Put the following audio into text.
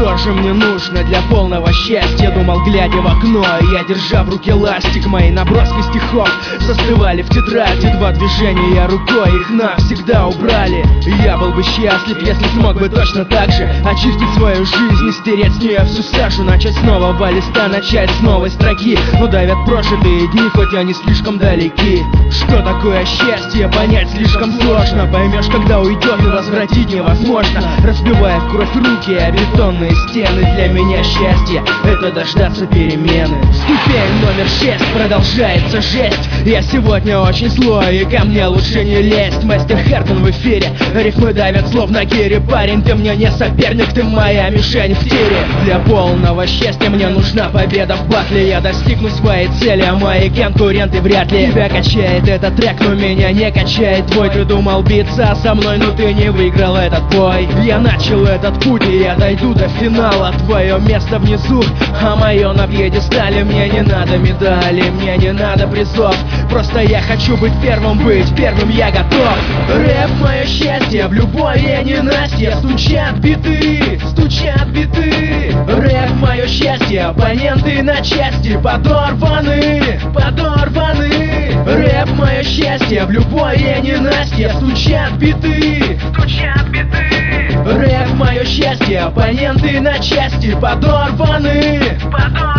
Что же мне нужно для полного счастья? Думал, глядя в окно, я держа в руке ластик. Мои наброски стихов застывали в тетради. Два движения рукой, их навсегда убрали. Я был бы счастлив, если смог бы точно так же очистить свою жизнь и стереть с нее всю сажу. Начать с нового листа, начать с новой строки. Но давят прожитые дни, хоть они слишком далеки. Что такое счастье, понять слишком сложно. Поймешь, когда уйдет, и возвратить невозможно. Разбивая в кровь руки о бетонные стены. Для меня счастье — это дождаться перемены. Ступень номер 6, продолжается жесть. Я сегодня очень злой, и ко мне лучше не лезть. Мастер Хертон в эфире, рифмы давят словно гири. Парень, ты мне не соперник, ты моя мишень в тире. Для полного счастья мне нужна победа в батле. Я достигну своей цели, а мои конкуренты вряд ли. Тебя качает этот трек, но меня не качает твой. Ты думал биться со мной, но ты не выиграл этот бой. Я начал этот путь, и я дойду до финала. Твое место внизу, а мое на пьедестале. Мне не надо медали, мне не надо призов. Просто я хочу быть первым я готов. Рэп — мое счастье, в любой и ненастье. Стучат биты. Рэп — мое счастье, оппоненты на части подорваны. Рэп — мое счастье, в любой и ненастье. Стучат биты. Рэп — мое счастье, оппоненты на части подорваны.